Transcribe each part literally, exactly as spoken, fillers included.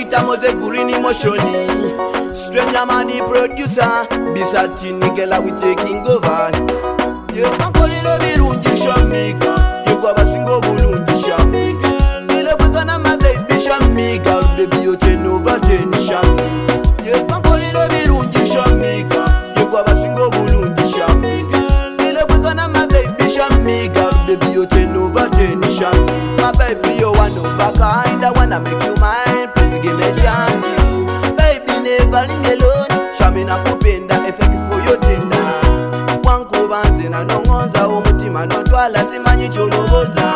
Vikita Mose Green emotion. Stranger man the producer. Bisatini girl we taking over. You can't call it a birungi shamika. You go a single bulungi shamika. You look like a my baby shamika. Baby you turn over ten shamika. You can't call it a birungi shamika. You go a single bulungi shamika. You look like a my baby shamika. Baby you turn over ten shamika. My baby you want over kind. I wanna make you mine. Please give me a chance you. Baby never leave me alone. Shamina kupenda effect for your tender. Wankubanze na nongonza umutima notwala simanyi choloboza.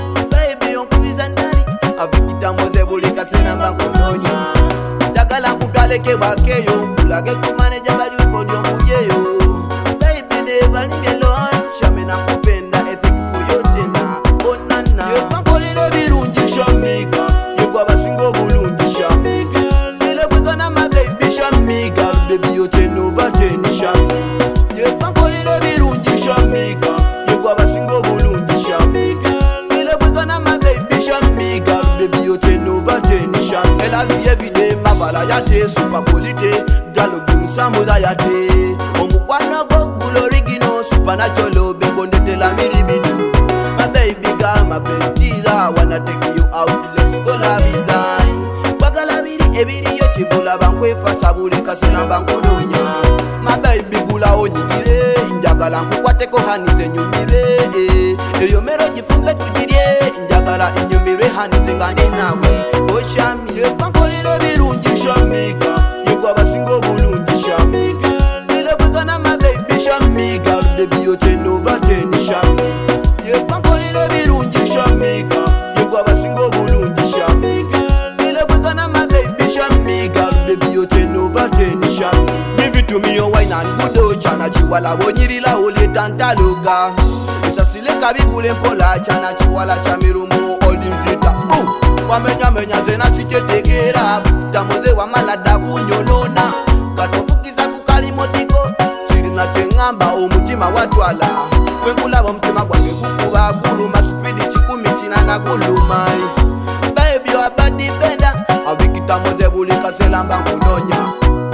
Baby onkubiza ndani Vikita Mose bulika senamba kunonya. Ndagala nkutwaleke wakeyo kulage kumaneja bali upodio mujeyo. Baby never leave me alone. Shamina kupenda effect for your tender. Oh nana yekwankolero birungi shamika. Yegwa basingo bulungi shamika. Ile kwekana my baby shamika. Baby you turn over ten shamika. Yekwankolero birungi shamika. Yegwa basingo bulungi shamika. Ile kwekana my baby shamika. Baby you turn over ten shamika. Elle a vie everyday mabala yate super quality. Galo gimsa moza yate. Omukwano go glorigino supernatural bebonde de la miribidu. My baby girl, my plenty, I wanna take you out, let's go la design. Bagala biri ebiri yo kivula bankwe fasabule kasena bankononya. My baby gula onyigire, njagala nkukwateko hanize nyumire. Eyo mero jifunge tujirie, njagala inyumire hanize ngane nawe. Oshami yekwankolero birungi shamika. Yegwa basingo bulungi shamika. Ile kwekana my baby shamika. Baby you turn over ten shamika. Yekwankolero birungi shamika. Yegwa basingo bulungi shamika. Ile kwekana my baby shamika. Baby you turn over ten shamika. Give it to me your wine and good old chana chiwala wonyirila ole tantaloga. Isasile kabibule mpola chana chiwala chamirumu olimvita. Wamenya menya zena sichetegera. Vikita Mose wa malada kunyonona. Katofukiza kukalimotiko. Sirina chengamba umutima watwala. Kwekulaba mtima gwange kukuba kuluma. Speedy chikumi china na kulumai. Baby you a body bender. Vikita Mose bulika selamba kunonya.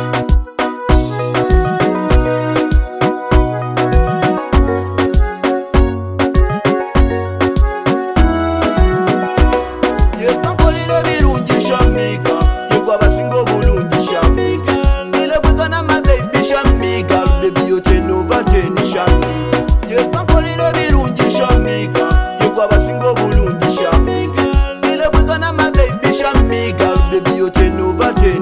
Yekwankolero birungi shamika. Yegwa basingo bulungi shamika. Ile kwekana my baby shamika. Baby you turn over ten shamika. Yekwankolero birungi shamika. Yegwa basingo bulungi shamika. Ile kwekana my baby shamika. Baby you turn over ten